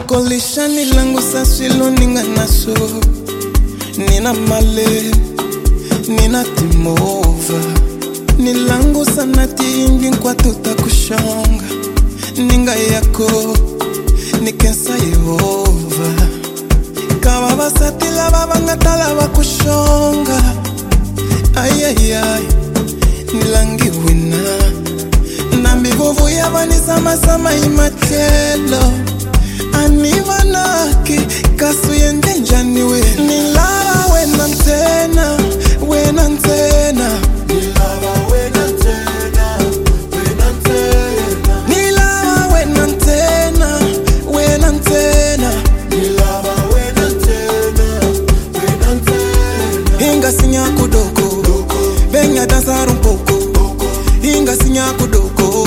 Kolisha nilangu sasilo ninga naso. Nina male, nina timova. Nilangu sanati ingi kwa tuta kushonga. Ninga yako, nikensa Yehova. Kawa basati lava bangatala bakushonga. Ay ay ay, nilangi wina. Nambi vovu yabani sama sama imachelo. Anivanaki kasu yende njaniwe. Nilava wenantena, wenantena. Nilava wenantena, wenantena. Nilava wenantena, wenantena. Nilava wenantena, wenantena. Inga sinya kudoko, benya danzar un poco. Inga sinya kudoko,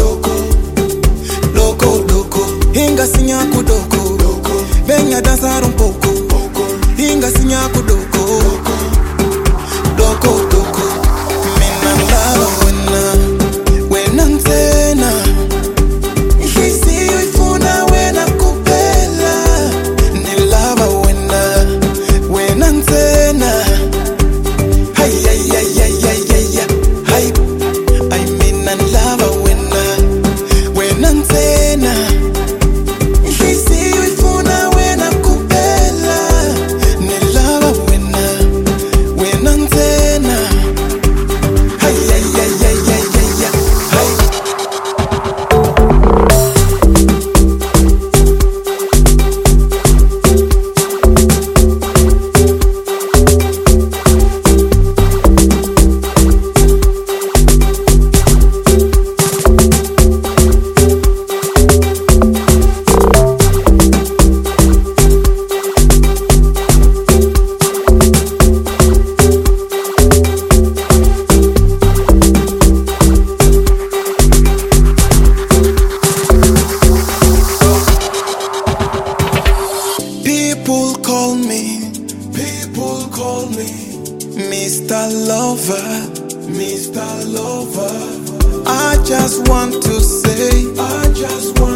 loko loko. Inga sinya kudoko, benya danzar un poco. Inga sinya kudoko, loko loko. Mina lava wena ntena. Hisi uifuna wena kupela. Nilava wena ntena. Hay ay ay ay ay ay ay. Hay I mean I lava wena ntena. Hisi uifuna wena kupela. Nilava wena ntena. Hay ay ay ay ay ay ay. Hay People call me Mr. Lover, Mr. Lover. I just want to say, I just want